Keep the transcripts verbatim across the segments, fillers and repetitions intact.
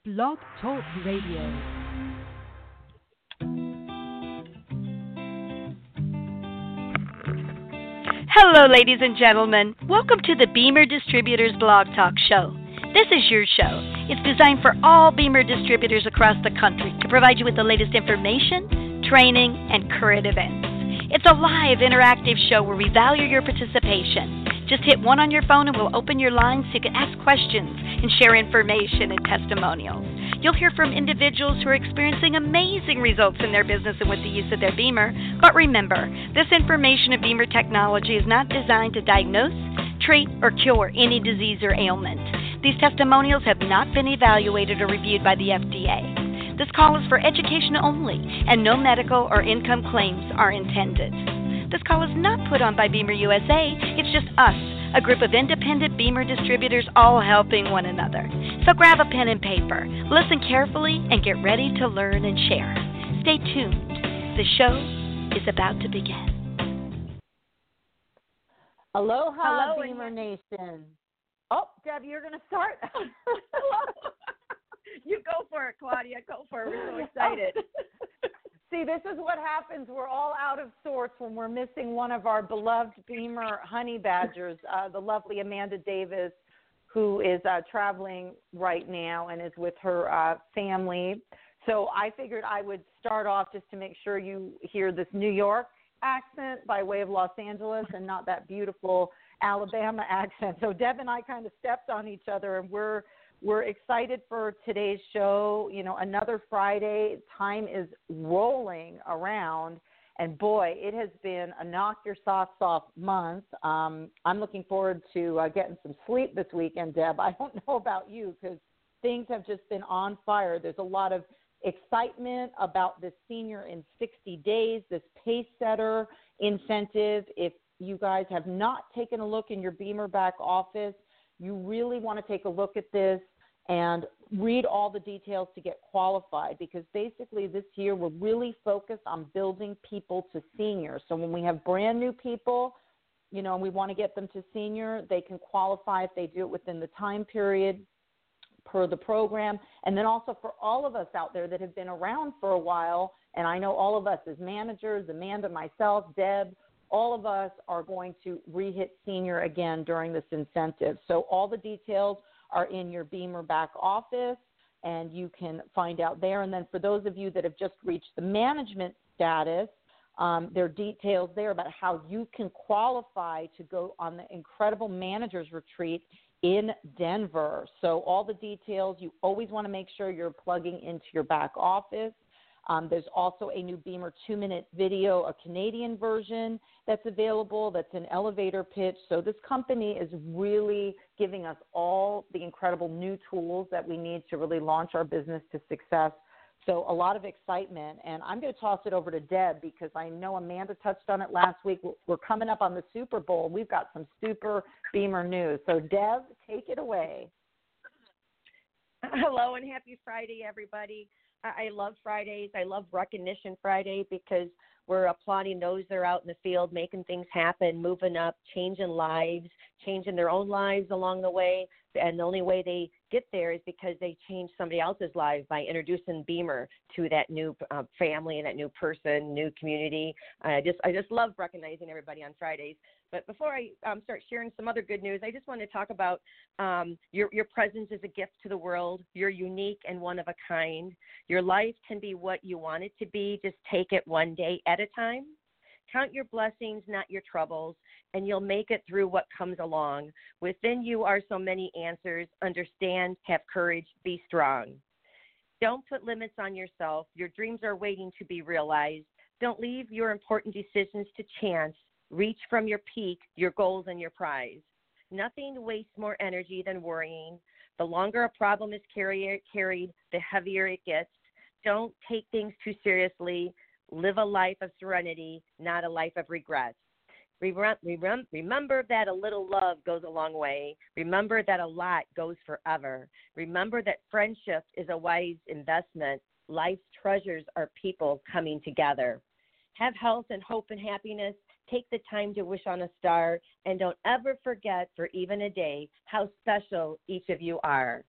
Blog Talk Radio. Hello, ladies and gentlemen. Welcome to the Beamer Distributors Blog Talk Show. This is your show. It's designed for all Beamer distributors across the country to provide you with the latest information, training, and current events. It's a live, interactive show where we value your participation. Just hit one on your phone and we'll open your lines so you can ask questions and share information and testimonials. You'll hear from individuals who are experiencing amazing results in their business and with the use of their Beamer. But remember, this information of Beamer technology is not designed to diagnose, treat, or cure any disease or ailment. These testimonials have not been evaluated or reviewed by the F D A. This call is for education only, and no medical or income claims are intended. This call is not put on by Beamer U S A. It's just us, a group of independent Beamer distributors all helping one another. So grab a pen and paper, listen carefully, and get ready to learn and share. Stay tuned. The show is about to begin. Aloha, Hello, Beamer and- Nation. Oh, Deb, you're going to start? You go for it, Claudia. Go for it. We're so excited. See, this is what happens. We're all out of sorts when we're missing one of our beloved Beamer honey badgers, uh, the lovely Amanda Davis, who is uh, traveling right now and is with her uh, family. So I figured I would start off just to make sure you hear this New York accent by way of Los Angeles and not that beautiful Alabama accent. So Deb and I kind of stepped on each other, and we're We're excited for today's show. You know, another Friday. Time is rolling around, and boy, it has been a knock your socks off month. Um, I'm looking forward to uh, getting some sleep this weekend, Deb. I don't know about you because things have just been on fire. There's a lot of excitement about this Senior in sixty days, this Pace Setter incentive. If you guys have not taken a look in your Beamer back office, you really want to take a look at this and read all the details to get qualified, because basically this year we're really focused on building people to senior. So when we have brand new people, you know, and we want to get them to senior, they can qualify if they do it within the time period per the program. And then also for all of us out there that have been around for a while, and I know all of us as managers, Amanda, myself, Deb, all of us are going to re-hit senior again during this incentive. So all the details are in your Beamer back office, and you can find out there. And then for those of you that have just reached the management status, um, there are details there about how you can qualify to go on the Incredible Managers Retreat in Denver. So all the details, you always want to make sure you're plugging into your back office. Um, there's also a new Beamer two-minute video, a Canadian version that's available. That's an elevator pitch. So this company is really giving us all the incredible new tools that we need to really launch our business to success. So a lot of excitement. And I'm going to toss it over to Deb because I know Amanda touched on it last week. We're coming up on the Super Bowl. We've got some super Beamer news. So Deb, take it away. Hello and happy Friday, everybody. I love Fridays. I love Recognition Friday because we're applauding those that are out in the field, making things happen, moving up, changing lives, changing their own lives along the way. And the only way they get there is because they change somebody else's life by introducing Beamer to that new uh, family and that new person, new community. I just I just love recognizing everybody on Fridays. But before I um, start sharing some other good news, I just want to talk about um, your, your presence is a gift to the world. You're unique and one of a kind. Your life can be what you want it to be. Just take it one day at a time. Count your blessings, not your troubles, and you'll make it through what comes along. Within you are so many answers. Understand, have courage, be strong. Don't put limits on yourself. Your dreams are waiting to be realized. Don't leave your important decisions to chance. Reach from your peak, your goals, and your prize. Nothing wastes more energy than worrying. The longer a problem is carry- carried, the heavier it gets. Don't take things too seriously. Live a life of serenity, not a life of regrets. Remember that a little love goes a long way. Remember that a lot goes forever. Remember that friendship is a wise investment. Life's treasures are people coming together. Have health and hope and happiness. Take the time to wish on a star, and don't ever forget for even a day how special each of you are.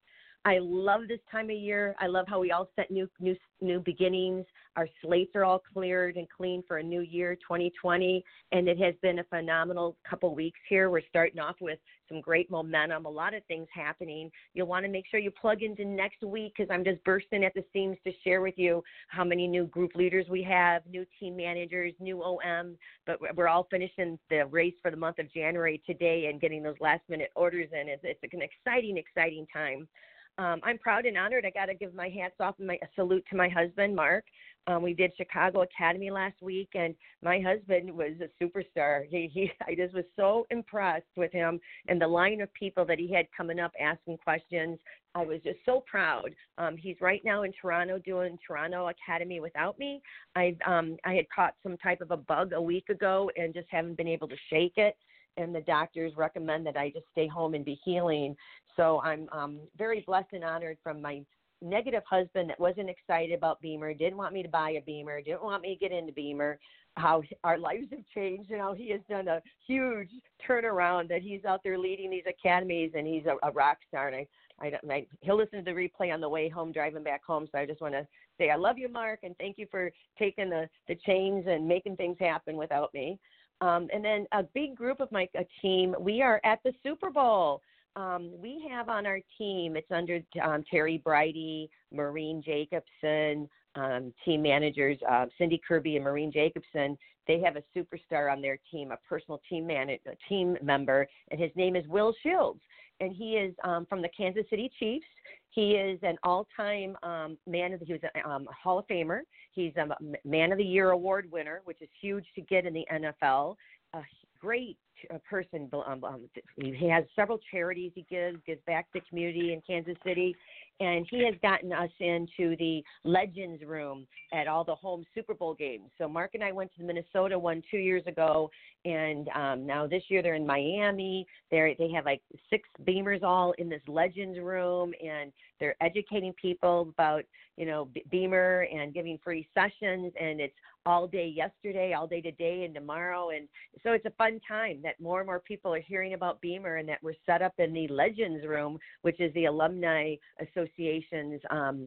I love this time of year. I love how we all set new new new beginnings. Our slates are all cleared and clean for a new year, twenty twenty, and it has been a phenomenal couple weeks here. We're starting off with some great momentum, a lot of things happening. You'll want to make sure you plug into next week because I'm just bursting at the seams to share with you how many new group leaders we have, new team managers, new O Ms, but we're all finishing the race for the month of January today and getting those last minute orders in. It's, it's an exciting, exciting time. Um, I'm proud and honored. I got to give my hats off and my a salute to my husband, Mark. Um, we did Chicago Academy last week, and my husband was a superstar. He, he, I just was so impressed with him and the line of people that he had coming up asking questions. I was just so proud. Um, he's right now in Toronto doing Toronto Academy without me. I um, I had caught some type of a bug a week ago and just haven't been able to shake it. And the doctors recommend that I just stay home and be healing. So I'm um, very blessed and honored from my negative husband that wasn't excited about Beamer, didn't want me to buy a Beamer, didn't want me to get into Beamer, how our lives have changed and how he has done a huge turnaround, that he's out there leading these academies and he's a, a rock star. And I, I, don't, I, he'll listen to the replay on the way home, driving back home. So I just want to say I love you, Mark, and thank you for taking the, the chains and making things happen without me. Um, and then a big group of my a team, we are at the Super Bowl. Um, we have on our team, it's under um, Terry Brighty, Maureen Jacobson, um, team managers, uh, Cindy Kirby and Maureen Jacobson. They have a superstar on their team, a personal team man, a team member, and his name is Will Shields. And he is um, from the Kansas City Chiefs. He is an all-time um, man of the, he was a um, Hall of Famer. He's a Man of the Year award winner, which is huge to get in the N F L. A great uh, person. Um, um, he has several charities he gives, gives back to the community in Kansas City. And he has gotten us into the Legends Room at all the home Super Bowl games. So Mark and I went to the Minnesota one two years ago, and um, now this year they're in Miami. They're, they have like six Beamers all in this Legends Room, and they're educating people about, you know, Beamer and giving free sessions, and it's all day yesterday, all day today, and tomorrow. And so it's a fun time that more and more people are hearing about Beamer, and that we're set up in the Legends Room, which is the Alumni Association's um,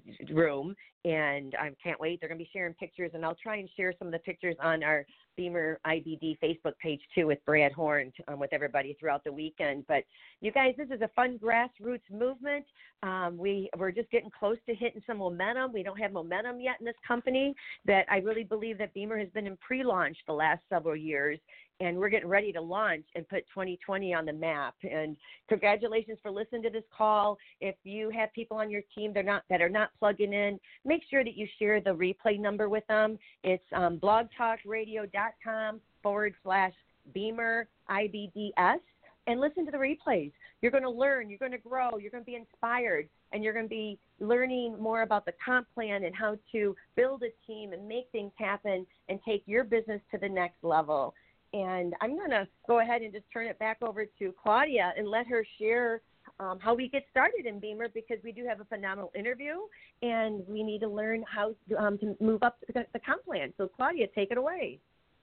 room. And I can't wait. They're going to be sharing pictures, and I'll try and share some of the pictures on our Beamer I B D Facebook page too with Brad Horn um, with everybody throughout the weekend. But you guys, this is a fun grassroots movement. Um, we, we're just getting close to hitting some momentum. We don't have momentum yet in this company, that I really believe that Beamer has been in pre-launch the last several years, and we're getting ready to launch and put twenty twenty on the map. And congratulations for listening to this call. If you have people on your team that are not, that are not plugging in, make sure that you share the replay number with them. It's um, blogtalkradio.com forward slash Beamer I B D S, and listen to the replays. You're going to learn, you're going to grow, you're going to be inspired, and you're going to be learning more about the comp plan and how to build a team and make things happen and take your business to the next level. And I'm going to go ahead and just turn it back over to Claudia and let her share um, how we get started in Beamer, because we do have a phenomenal interview and we need to learn how to, um, to move up the, the comp plan. So Claudia, take it away.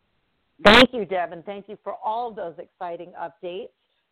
Thank you, Deb, and thank you for all of those exciting updates.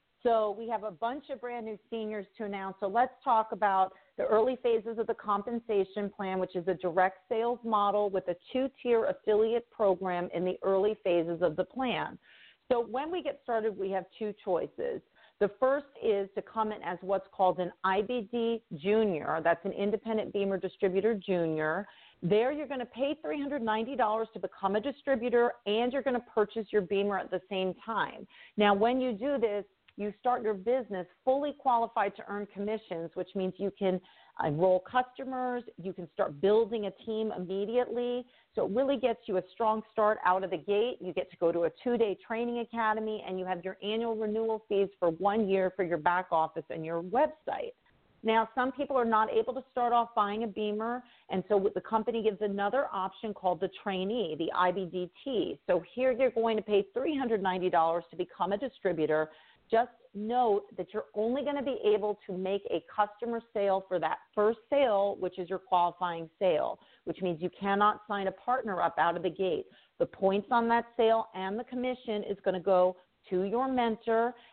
So we have a bunch of brand new seniors to announce. So let's talk about the early phases of the compensation plan, which is a direct sales model with a two-tier affiliate program in the early phases of the plan. So when we get started, we have two choices. The first is to come in as what's called an I B D Junior. That's an independent Beamer distributor junior. There you're going to pay three hundred ninety dollars to become a distributor, and you're going to purchase your Beamer at the same time. Now, when you do this, you start your business fully qualified to earn commissions, which means you can enroll customers, you can start building a team immediately. So it really gets you a strong start out of the gate. You get to go to a two-day training academy, and you have your annual renewal fees for one year for your back office and your website. Now, some people are not able to start off buying a Beamer, and so the company gives another option called the trainee, the I B D T. So here you're going to pay three hundred ninety dollars to become a distributor. Just note that you're only going to be able to make a customer sale for that first sale, which is your qualifying sale, which means you cannot sign a partner up out of the gate. The points on that sale and the commission is going to go to your mentor,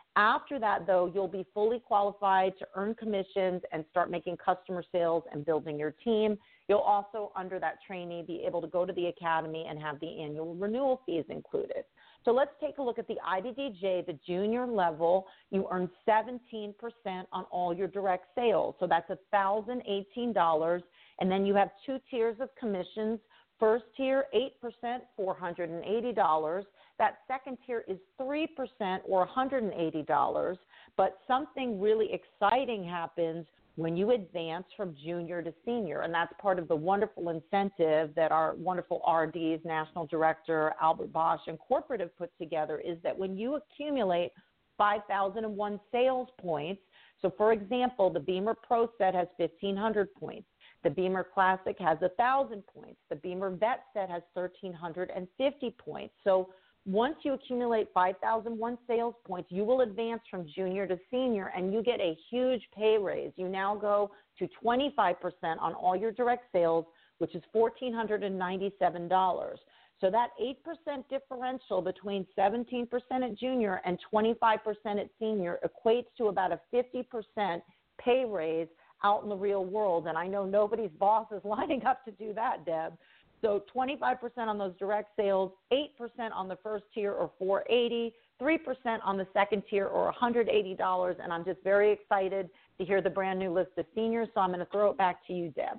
After that, though, you'll be fully qualified to earn commissions and start making customer sales and building your team. You'll also, under that trainee, be able to go to the academy and have the annual renewal fees included. So let's take a look at the I B D J, the junior level. You earn seventeen percent on all your direct sales. So that's one thousand eighteen dollars. And then you have two tiers of commissions. First tier, eight percent, four hundred eighty dollars. That second tier is three percent or one hundred eighty dollars. But something really exciting happens when you advance from junior to senior, and that's part of the wonderful incentive that our wonderful R Ds, National Director Albert Bosch, and corporate have put together, is that when you accumulate five thousand one sales points, so for example, the Beamer Pro Set has fifteen hundred points, the Beamer Classic has one thousand points, the Beamer Vet Set has one thousand three hundred fifty points. So once you accumulate five thousand one sales points, you will advance from junior to senior, and you get a huge pay raise. You now go to twenty-five percent on all your direct sales, which is one thousand four hundred ninety-seven dollars. So that eight percent differential between seventeen percent at junior and twenty-five percent at senior equates to about a fifty percent pay raise out in the real world. And I know nobody's boss is lining up to do that, Deb. So twenty-five percent on those direct sales, eight percent on the first tier or four hundred eighty dollars, three percent on the second tier or one hundred eighty dollars. And I'm just very excited to hear the brand new list of seniors. So I'm going to throw it back to you, Deb.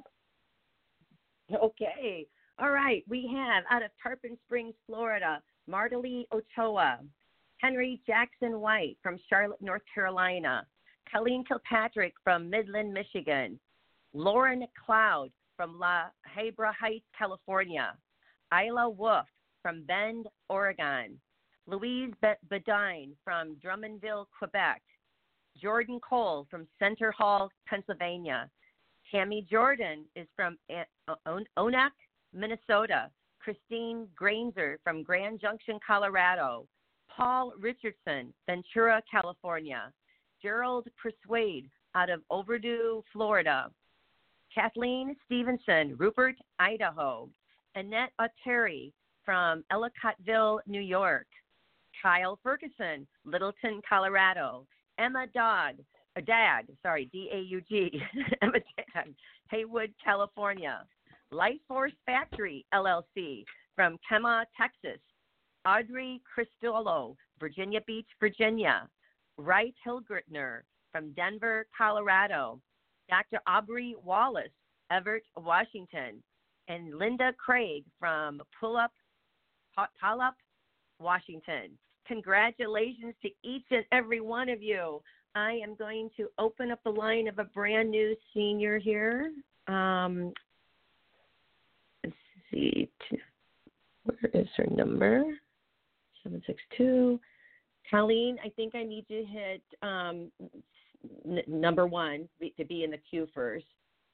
Okay. All right. We have out of Tarpon Springs, Florida, Mardalee Ochoa, Henry Jackson White from Charlotte, North Carolina, Colleen Kilpatrick from Midland, Michigan, Lauren Cloud from La Habra Heights, California, Isla Wolf from Bend, Oregon, Louise Bedine from Drummondville, Quebec, Jordan Cole from Center Hall, Pennsylvania, Tammy Jordan is from Onak, Minnesota, Christine Grainzer from Grand Junction, Colorado, Paul Richardson, Ventura, California, Gerald Persuade out of Overdue, Florida, Kathleen Stevenson, Rupert, Idaho, Annette Oteri from Ellicottville, New York, Kyle Ferguson, Littleton, Colorado, Emma Dodd, uh, Dagg, sorry, D A U G, Emma Dagg, Haywood, California, Life Force Factory, L L C, from Kemah, Texas, Audrey Cristolo, Virginia Beach, Virginia, Wright Hilgertner from Denver, Colorado, Doctor Aubrey Wallace, Everett, Washington, and Linda Craig from Puyallup, Puyallup, Washington. Congratulations to each and every one of you. I am going to open up the line of a brand new senior here. Um, let's see. Where is her number? seven six two. Colleen, I think I need to hit um, n- number one to be in the queue first.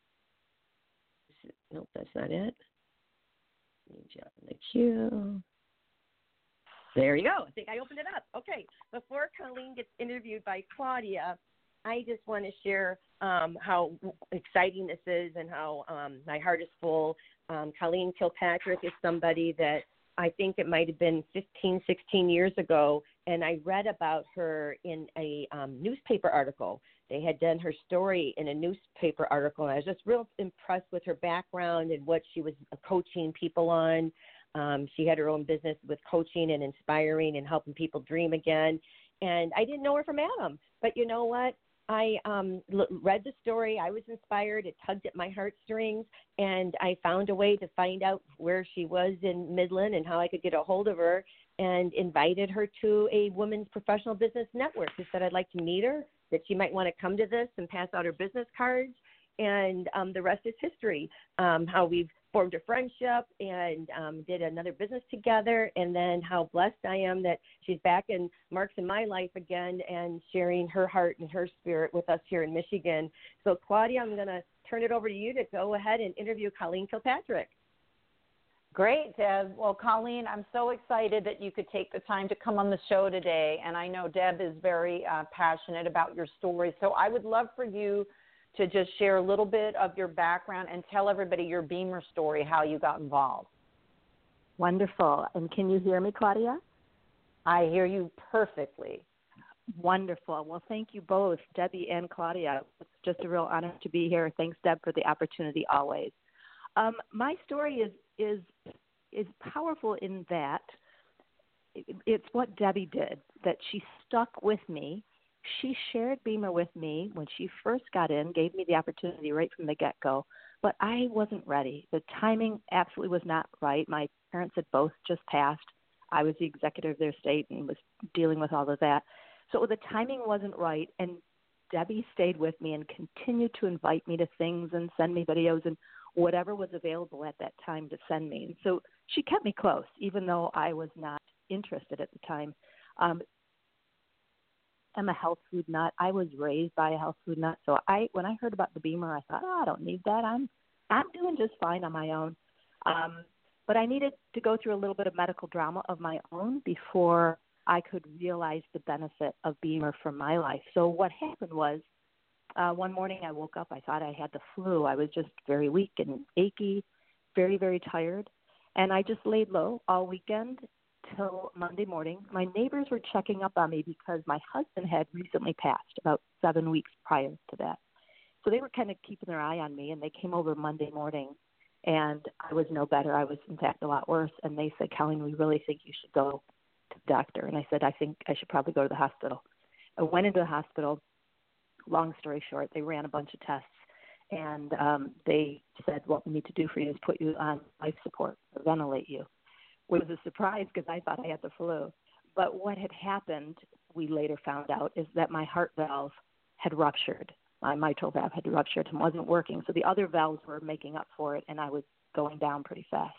Nope, that's not it. Need you in the queue. There you go. I think I opened it up. Okay. Before Colleen gets interviewed by Claudia, I just want to share um, how exciting this is and how um, my heart is full. Um, Colleen Kilpatrick is somebody that I think it might have been fifteen, sixteen years ago, and I read about her in a um, newspaper article. They had done her story in a newspaper article, and I was just real impressed with her background and what she was coaching people on. Um, she had her own business with coaching and inspiring and helping people dream again. And I didn't know her from Adam, but you know what? I um, l- read the story. I was inspired. It tugged at my heartstrings, and I found a way to find out where she was in Midland and how I could get a hold of her, and invited her to a women's professional business network. She said I'd like to meet her, that she might want to come to this and pass out her business cards, and um, the rest is history, um, how we've formed a friendship and um, did another business together, and then how blessed I am that she's back in Marks in my life again and sharing her heart and her spirit with us here in Michigan. So, Claudia, I'm going to turn it over to you to go ahead and interview Colleen Kilpatrick. Great, Deb. Well, Colleen, I'm so excited that you could take the time to come on the show today, and I know Deb is very uh, passionate about your story, so I would love for you to just share a little bit of your background and tell everybody your Beamer story, how you got involved. Wonderful. And can you hear me, Claudia? I hear you perfectly. Wonderful. Well, thank you both, Debbie and Claudia. It's just a real honor to be here. Thanks, Deb, for the opportunity always. Um, my story is is is powerful in that it's what Debbie did, that she stuck with me. She shared Beamer with me when she first got in, gave me the opportunity right from the get-go, but I wasn't ready. The timing absolutely was not right. My parents had both just passed. I was the executor of their estate and was dealing with all of that. So the timing wasn't right, and Debbie stayed with me and continued to invite me to things and send me videos and whatever was available at that time to send me. And so she kept me close, even though I was not interested at the time. Um, I'm a health food nut. I was raised by a health food nut. So I, when I heard about the Beamer, I thought, oh, I don't need that. I'm, I'm doing just fine on my own. Um, but I needed to go through a little bit of medical drama of my own before I could realize the benefit of Beamer for my life. So what happened was, uh, one morning I woke up, I thought I had the flu. I was just very weak and achy, very, very tired. And I just laid low all weekend till Monday morning. My neighbors were checking up on me because my husband had recently passed about seven weeks prior to that. So they were kind of keeping their eye on me, and they came over Monday morning, and I was no better. I was, in fact, a lot worse. And they said, Colleen, we really think you should go to the doctor. And I said, I think I should probably go to the hospital. I went into the hospital. Long story short, they ran a bunch of tests, and um, they said, what we need to do for you is put you on life support or ventilate you. Which was a surprise because I thought I had the flu. But what had happened, we later found out, is that my heart valve had ruptured. My mitral valve had ruptured and wasn't working. So the other valves were making up for it, and I was going down pretty fast.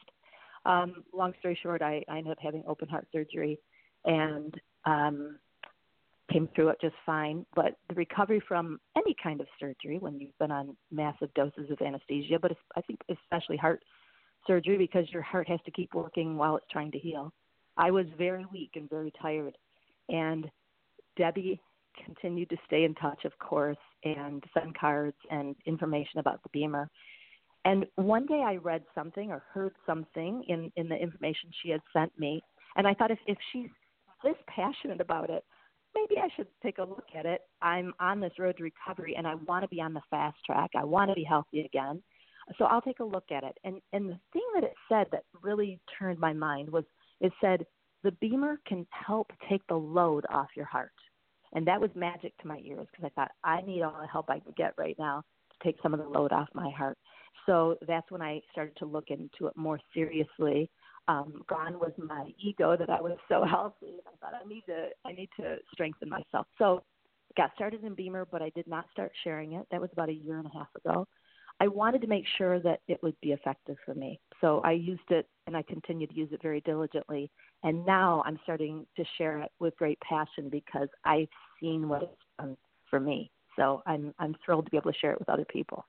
Um, long story short, I, I ended up having open heart surgery and um, came through it just fine. But the recovery from any kind of surgery, when you've been on massive doses of anesthesia, but I think especially heart surgery, because your heart has to keep working while it's trying to heal. I was very weak and very tired. And Debbie continued to stay in touch, of course, and send cards and information about the Beamer. And one day I read something or heard something in, in the information she had sent me, and I thought if, if she's this passionate about it, maybe I should take a look at it. I'm on this road to recovery, and I want to be on the fast track. I want to be healthy again. So I'll take a look at it. And, and the thing that it said that really turned my mind was it said, the Beamer can help take the load off your heart. And that was magic to my ears because I thought, I need all the help I can get right now to take some of the load off my heart. So that's when I started to look into it more seriously. Um, gone was my ego that I was so healthy. I thought I need to, I need to strengthen myself. So I got started in Beamer, but I did not start sharing it. That was about a year and a half ago. I wanted to make sure that it would be effective for me. So I used it, and I continue to use it very diligently. And now I'm starting to share it with great passion because I've seen what it's done for me. So I'm I'm thrilled to be able to share it with other people.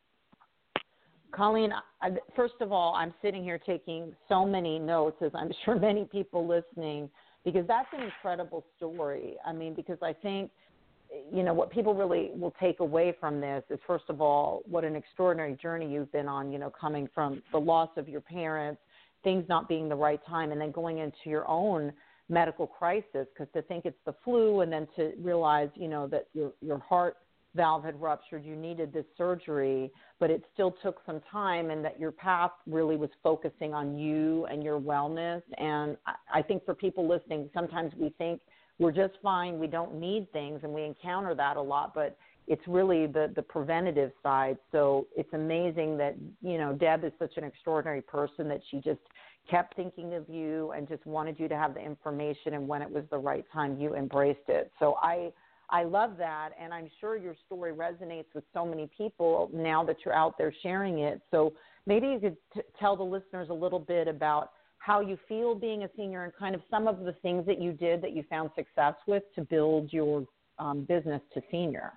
Colleen, I, first of all, I'm sitting here taking so many notes, as I'm sure many people listening, because that's an incredible story. I mean, because I think, you know, what people really will take away from this is, first of all, what an extraordinary journey you've been on, you know, coming from the loss of your parents, things not being the right time, and then going into your own medical crisis, because to think it's the flu and then to realize, you know, that your, your heart valve had ruptured, you needed this surgery, but it still took some time, and that your path really was focusing on you and your wellness. And I, I think for people listening, sometimes we think we're just fine, we don't need things, and we encounter that a lot, but it's really the, the preventative side. So it's amazing that, you know, Deb is such an extraordinary person that she just kept thinking of you and just wanted you to have the information, and when it was the right time, you embraced it. So I I love that, and I'm sure your story resonates with so many people now that you're out there sharing it. So maybe you could t- tell the listeners a little bit about how you feel being a senior and kind of some of the things that you did that you found success with to build your um, business to senior.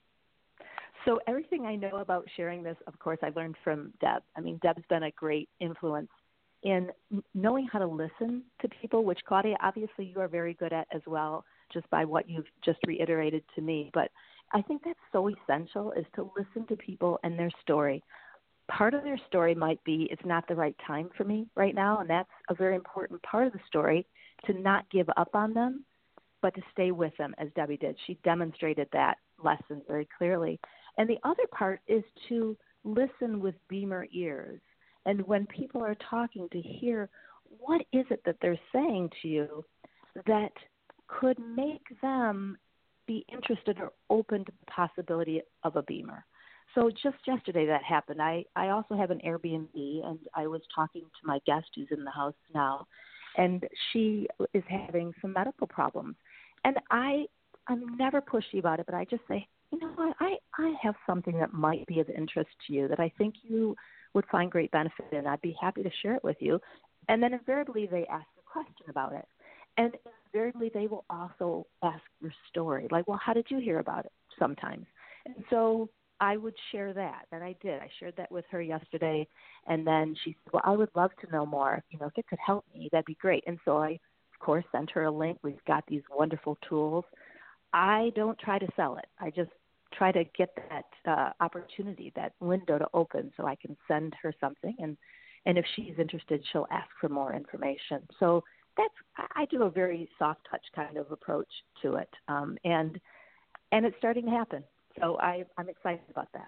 So everything I know about sharing this, of course, I learned from Deb. I mean, Deb's been a great influence in knowing how to listen to people, which, Claudia, obviously you are very good at as well, just by what you've just reiterated to me. But I think that's so essential, is to listen to people and their story. Part of their story might be it's not the right time for me right now, and that's a very important part of the story, to not give up on them, but to stay with them as Debbie did. She demonstrated that lesson very clearly. And the other part is to listen with Beamer ears. And when people are talking, to hear what is it that they're saying to you that could make them be interested or open to the possibility of a Beamer. So just yesterday that happened. I, I also have an Airbnb, and I was talking to my guest who's in the house now, and she is having some medical problems. And I, I'm never pushy about it, but I just say, you know what, I, I have something that might be of interest to you that I think you would find great benefit in. I'd be happy to share it with you. And then invariably they ask a question about it. And invariably they will also ask your story, like, well, how did you hear about it sometimes? And so I would share that, and I did. I shared that with her yesterday, and then she said, well, I would love to know more. You know, if it could help me, that'd be great. And so I, of course, sent her a link. We've got these wonderful tools. I don't try to sell it. I just try to get that uh, opportunity, that window to open so I can send her something, and, and if she's interested, she'll ask for more information. So that's, I do a very soft touch kind of approach to it, um, and and it's starting to happen. So I, I'm excited about that.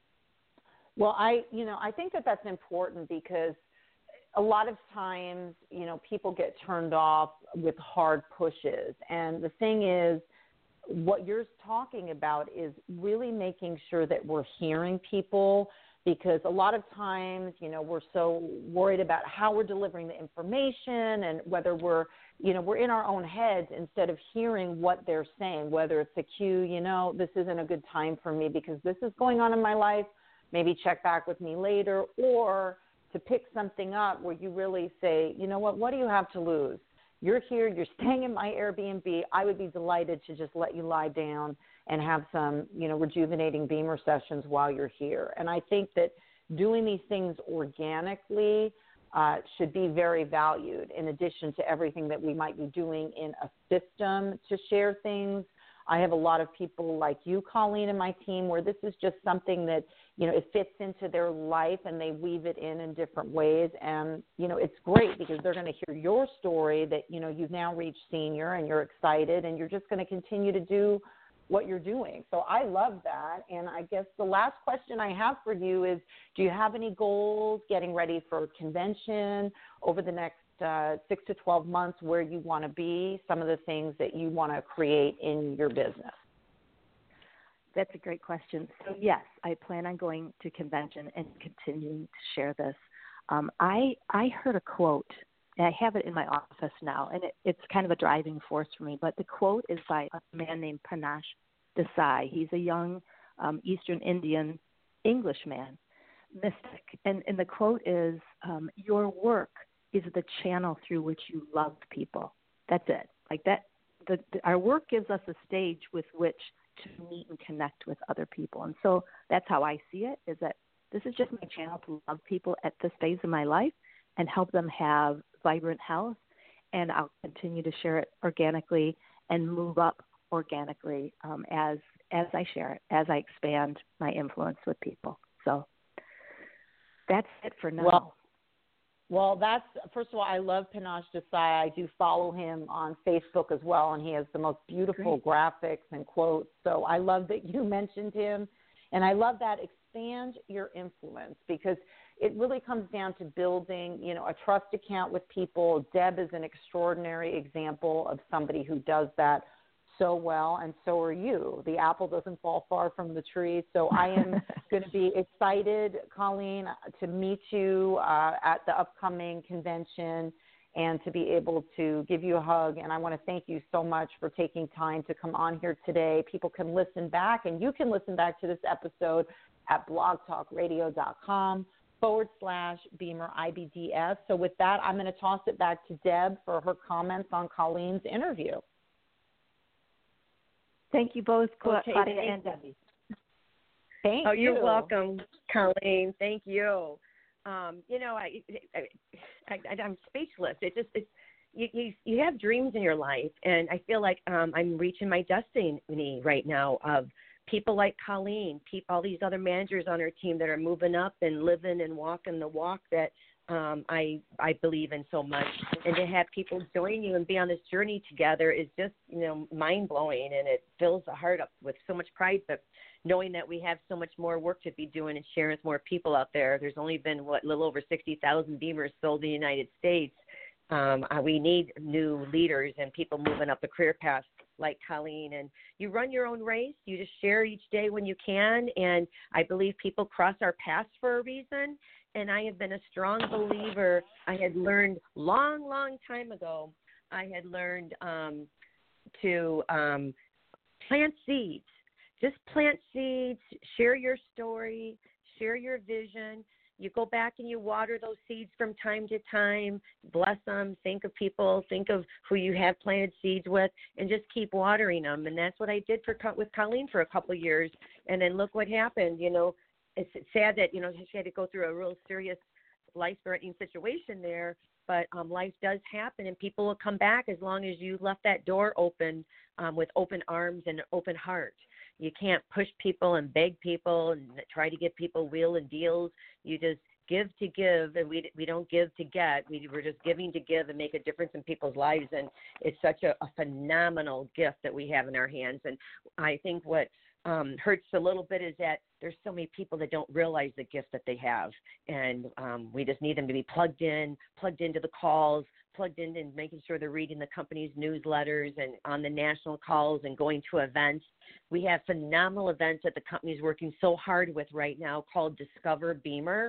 Well, I, you know, I think that that's important because a lot of times, you know, people get turned off with hard pushes. And the thing is, what you're talking about is really making sure that we're hearing people, because a lot of times, you know, we're so worried about how we're delivering the information and whether we're, you know, we're in our own heads instead of hearing what they're saying, whether it's a cue, you know, this isn't a good time for me because this is going on in my life, maybe check back with me later, or to pick something up where you really say, you know what, what do you have to lose? You're here, you're staying in my Airbnb. I would be delighted to just let you lie down and have some, you know, rejuvenating Beamer sessions while you're here. And I think that doing these things organically uh, should be very valued in addition to everything that we might be doing in a system to share things. I have a lot of people like you, Colleen, and my team where this is just something that, you know, it fits into their life and they weave it in in different ways. And, you know, it's great because they're going to hear your story that, you know, you've now reached senior and you're excited and you're just going to continue to do what you're doing. So I love that. And I guess the last question I have for you is, do you have any goals getting ready for convention over the next uh, six to twelve months where you want to be, some of the things that you want to create in your business? That's a great question. So yes, I plan on going to convention and continuing to share this. Um, I I heard a quote, and I have it in my office now, and it, it's kind of a driving force for me. But the quote is by a man named Panache Desai. He's a young um, Eastern Indian Englishman, mystic, and and the quote is, um, "Your work is the channel through which you love people." That's it. Like that. The, the, our work gives us a stage with which to meet and connect with other people. And so that's how I see it, is that this is just my channel to love people at this phase of my life and help them have vibrant health. And I'll continue to share it organically and move up organically um, as as I share it, as I expand my influence with people. So that's it for now. Well, Well, that's, first of all, I love Panache Desai. I do follow him on Facebook as well, and he has the most beautiful Great. graphics and quotes. So I love that you mentioned him. And I love that, expand your influence, because it really comes down to building, you know, a trust account with people. Deb is an extraordinary example of somebody who does that so well, and so are you. The apple doesn't fall far from the tree. So I am going to be excited, Colleen, to meet you uh, at the upcoming convention and to be able to give you a hug. And I want to thank you so much for taking time to come on here today. People can listen back, and you can listen back to this episode at blogtalkradio.com forward slash Beamer I B D S. So with that, I'm going to toss it back to Deb for her comments on Colleen's interview. Thank you both, Okay, Claudia thank and Debbie. Thank oh, you. You're welcome, Colleen. Thank you. Um, you know, I, I, I, I'm speechless. It just, it's, you, you, you have dreams in your life, and I feel like um, I'm reaching my destiny right now of people like Colleen, people, all these other managers on our team that are moving up and living and walking the walk that um, I I believe in so much, and to have people join you and be on this journey together is just, you know, mind blowing, and it fills the heart up with so much pride. But knowing that we have so much more work to be doing and sharing with more people out there. There's only been what a little over sixty thousand Beamers sold in the United States. Um, uh, we need new leaders and people moving up the career path like Colleen. And you run your own race. You just share each day when you can. And I believe people cross our paths for a reason. And I have been a strong believer. I had learned long, long time ago, I had learned um, to um, plant seeds. Just plant seeds, share your story, share your vision. You go back and you water those seeds from time to time, bless them, think of people, think of who you have planted seeds with, and just keep watering them. And that's what I did for with Colleen for a couple of years. And then look what happened. You know, it's sad that, you know, she had to go through a real serious life-threatening situation there, but um, life does happen, and people will come back as long as you left that door open um, with open arms and an open heart. You can't push people and beg people and try to get people wheel and deals. You just give to give, and we we don't give to get. We, we're just giving to give and make a difference in people's lives, and it's such a, a phenomenal gift that we have in our hands. And I think what um, hurts a little bit is that there's so many people that don't realize the gift that they have, and um, we just need them to be plugged in, plugged into the calls, plugged in and making sure they're reading the company's newsletters and on the national calls and going to events. We have phenomenal events that the company's working so hard with right now called Discover Beamer.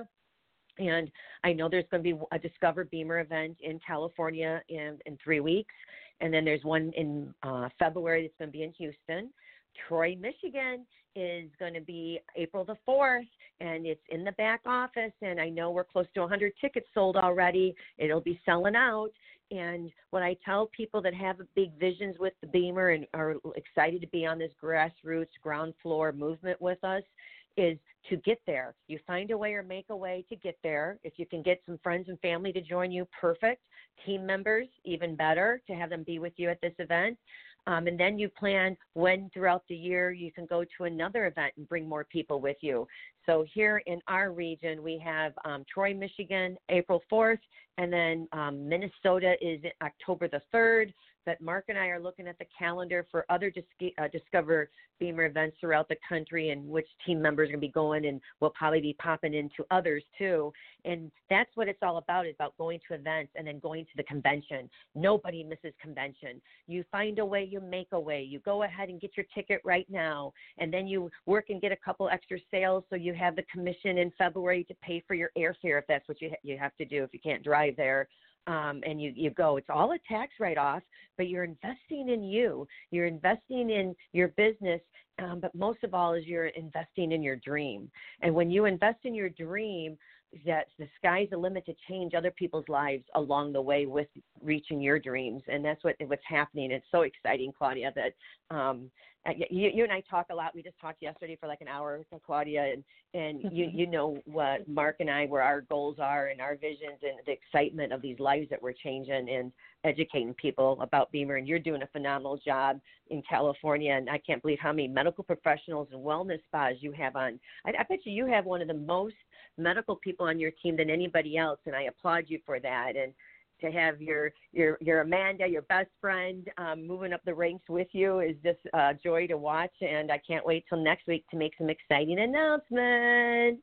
And I know there's going to be a Discover Beamer event in California in, in three weeks. And then there's one in uh, February that's going to be in Houston. Troy, Michigan is going to be April the fourth, and it's in the back office, and I know we're close to one hundred tickets sold already. It'll be selling out. And what I tell people that have big visions with the Beamer and are excited to be on this grassroots ground floor movement with us is to get there. You find a way or make a way to get there. If you can get some friends and family to join you, perfect. Team members, even better, to have them be with you at this event. Um, and then you plan when throughout the year you can go to another event and bring more people with you. So here in our region, we have um, Troy, Michigan, April fourth, and then um, Minnesota is October the third. But Mark and I are looking at the calendar for other dis- uh, Discover Beamer events throughout the country and which team members are going to be going, and we'll probably be popping into others too. And that's what it's all about, is about going to events and then going to the convention. Nobody misses convention. You find a way, you make a way. You go ahead and get your ticket right now, and then you work and get a couple extra sales so you have the commission in February to pay for your airfare if that's what you ha- you have to do if you can't drive there. Um, and you, you go. It's all a tax write-off, but you're investing in you. You're investing in your business, um, but most of all is you're investing in your dream. And when you invest in your dream, that the sky's the limit to change other people's lives along the way with reaching your dreams. And that's what what's happening. It's so exciting, Claudia, that um, you, you and I talk a lot. We just talked yesterday for like an hour, Claudia, and, and mm-hmm. you, you know what Mark and I, where our goals are and our visions and the excitement of these lives that we're changing and educating people about Beamer. And you're doing a phenomenal job in California. And I can't believe how many medical professionals and wellness spas you have on. I, I bet you you have one of the most medical people on your team than anybody else, and I applaud you for that. And to have your your your Amanda, your best friend, um, moving up the ranks with you is just a joy to watch, and I can't wait till next week to make some exciting announcements.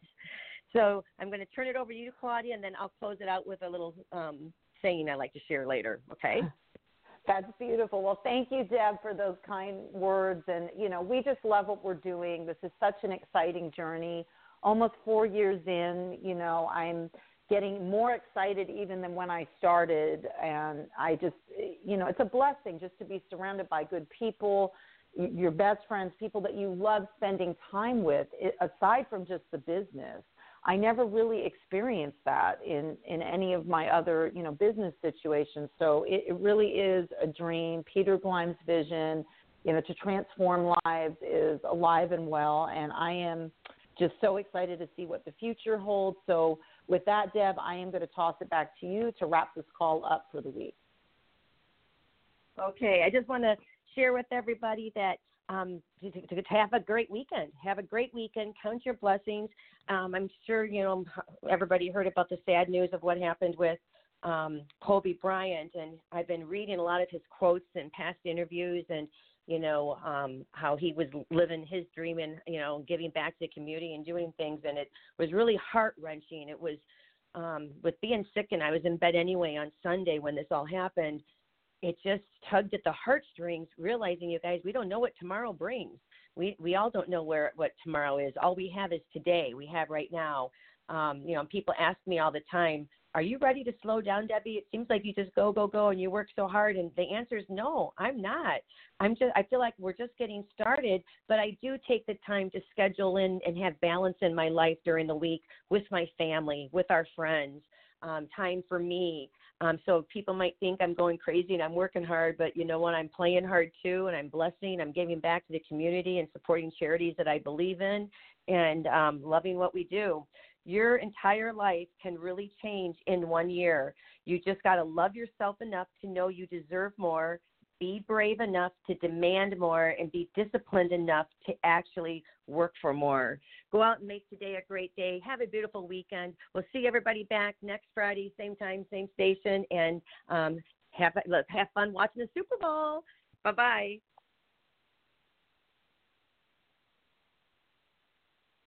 So I'm going to turn it over to you, Claudia, and then I'll close it out with a little um, saying I like to share later, okay? That's beautiful. Well, thank you, Deb, for those kind words. And, you know, we just love what we're doing. This is such an exciting journey. Almost four years in, you know, I'm getting more excited even than when I started. And I just, you know, it's a blessing just to be surrounded by good people, your best friends, people that you love spending time with, aside from just the business. I never really experienced that in, in any of my other, you know, business situations. So it, it really is a dream. Peter Gleim's vision, you know, to transform lives is alive and well. And I am just so excited to see what the future holds. So with that, Deb, I am going to toss it back to you to wrap this call up for the week. Okay. I just want to share with everybody that um, to, to, to have a great weekend. Have a great weekend. Count your blessings. Um, I'm sure, you know, everybody heard about the sad news of what happened with um, Kobe Bryant, and I've been reading a lot of his quotes in past interviews, and you know, um, how he was living his dream and, you know, giving back to the community and doing things. And it was really heart-wrenching. It was um, with being sick, and I was in bed anyway on Sunday when this all happened. It just tugged at the heartstrings, realizing, you guys, we don't know what tomorrow brings. We we all don't know where what tomorrow is. All we have is today. We have right now. Um, you know, people ask me all the time, are you ready to slow down, Debbie? It seems like you just go, go, go, and you work so hard. And the answer is no, I'm not. I'm just, I feel like we're just getting started, but I do take the time to schedule in and have balance in my life during the week with my family, with our friends, um, time for me. Um, so people might think I'm going crazy and I'm working hard, but you know what? I'm playing hard too, and I'm blessing. I'm giving back to the community and supporting charities that I believe in, and um, loving what we do. Your entire life can really change in one year. You just got to love yourself enough to know you deserve more, be brave enough to demand more, and be disciplined enough to actually work for more. Go out and make today a great day. Have a beautiful weekend. We'll see everybody back next Friday, same time, same station, and um, have, have fun watching the Super Bowl. Bye-bye.